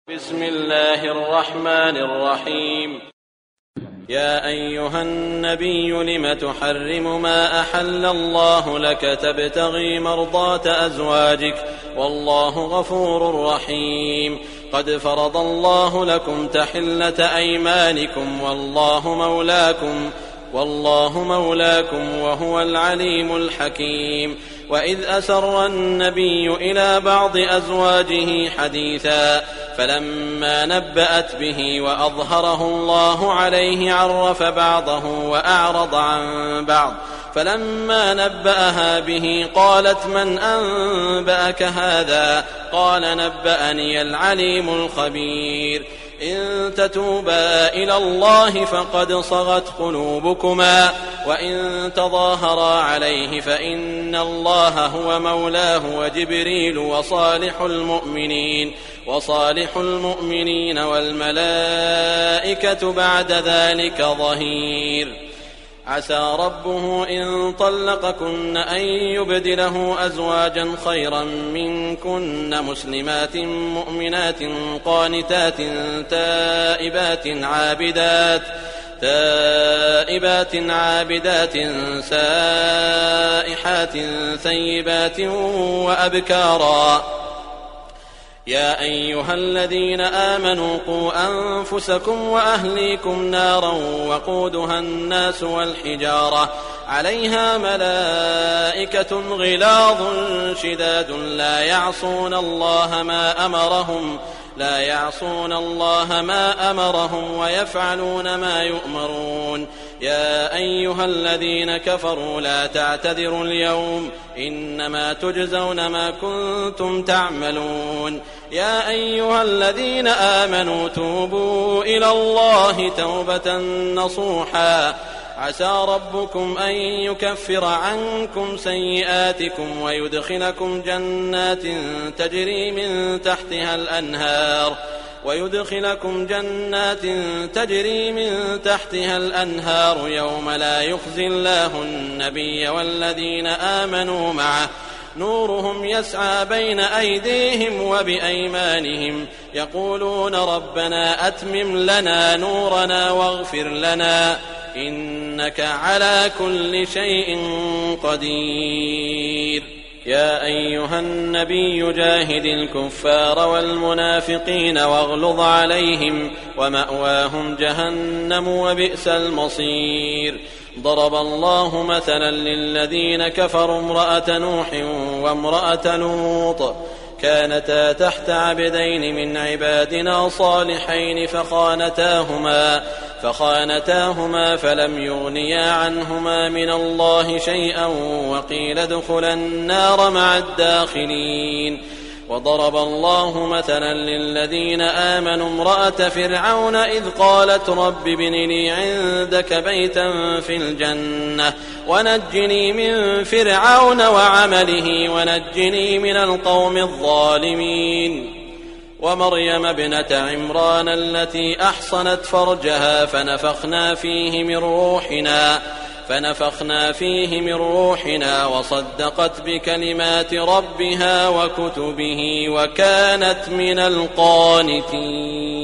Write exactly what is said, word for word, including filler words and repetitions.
بسم الله الرحمن الرحيم. يا أيها النبي لم تحرم ما أحل الله لك تبتغي مرضات أزواجك والله غفور رحيم. قد فرض الله لكم تحلة أيمانكم والله مولاكم والله مولاكم وهو العليم الحكيم. وإذ أسر النبي إلى بعض أزواجه حديثا فلما نبأت به وأظهره الله عليه عرف بعضه وأعرض عن بعض فلما نبأها به قالت من أنبأك هذا؟ قال نبأني العليم الخبير. إن تتوبا إلى الله فقد صغت قلوبكما وإن تظاهرا عليه فإن الله هو مولاه وجبريل وصالح المؤمنين وصالح المؤمنين والملائكة بعد ذلك ظهير. عسى ربه إن طلقكن أن يبدله أزواجا خيرا منكن مسلمات مؤمنات قانتات تائبات عابدات تائبات عابدات سائحات ثيبات وأبكارا. يا أيها الذين آمنوا قوا أنفسكم وأهليكم نارا وقودها الناس والحجارة عليها ملائكة غلاظ شداد لا يعصون الله ما أمرهم لا يعصون الله ما أمرهم ويفعلون ما يؤمرون. يا أيها الذين كفروا لا تعتذروا اليوم إنما تجزون ما كنتم تعملون. يا أيها الذين آمنوا توبوا إلى الله توبة نصوحا عسى ربكم أن يكفر عنكم سيئاتكم ويدخلكم جنات تجري من تحتها الأنهار ويدخلكم جنات تجري من تحتها الأنهار يوم لا يخزي الله النبي والذين آمنوا معه نورهم يسعى بين أيديهم وبأيمانهم يقولون ربنا أتمم لنا نورنا واغفر لنا إنك على كل شيء قدير. يا أيها النبي جاهد الكفار والمنافقين واغلظ عليهم ومأواهم جهنم وبئس المصير. ضرب الله مثلا للذين كفروا امرأة نوح وامرأة لوط كانتا تحت عبدين من عبادنا صالحين فخانتاهما فخانتاهما فلم يغنيا عنهما من الله شيئا وقيل ادخلا النار مع الداخلين. وضرب الله مثلا للذين آمنوا امرأة فرعون إذ قالت رب ابن لي عندك بيتا في الجنة ونجني من فرعون وعمله ونجني من القوم الظالمين. ومريم ابنة عمران التي أحصنت فرجها فنفخنا فيه من روحنا فنفخنا فيه من روحنا وصدقت بكلمات ربها وكتبه وكانت من القانتين.